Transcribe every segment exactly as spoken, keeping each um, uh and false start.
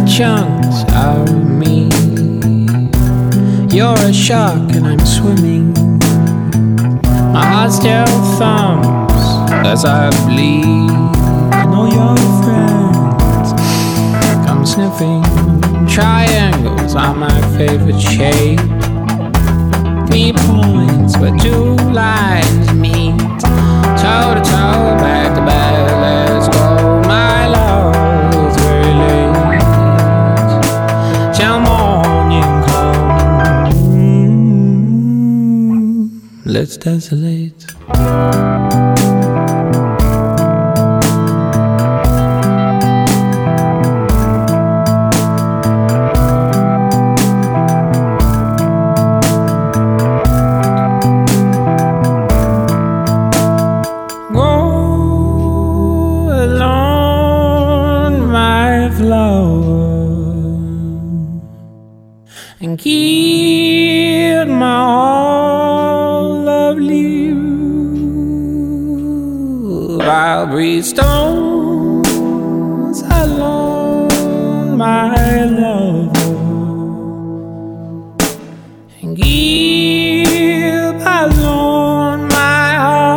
chunks out of me. You're a shark and I'm swimming. My heart still thumps as I bleed. And all your friends come sniffing. Triangles are my favorite shape. Three points where two lines meet. Toe to toe, back to back, let's go. My love, it's very late till morning comes. Let's desolate. And keep my all of you. I'll breathe stones alone, my love, and keep alone my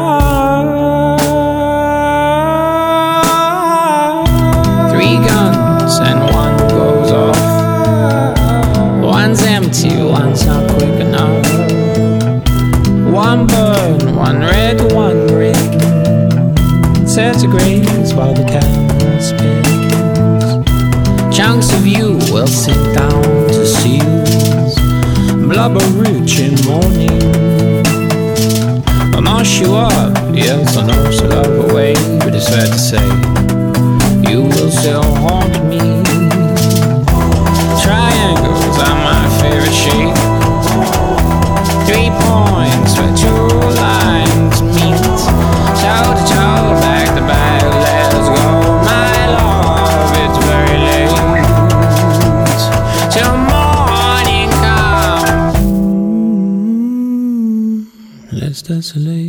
heart. Three guns and one goes off. One's empty, one's not quick enough. One burn, one red, one green. Centigrades while the camera spins. Chunks of you will sink down to seals. Blubber rich in morning. I'll mash you up, yes I know so love away. But it's fair to say, you will still haunt me. Triangles are my favorite shape. Three points where two lines meet. Toe to toe, back to back, let's go. My love, it's very late till morning comes. Let's desolate.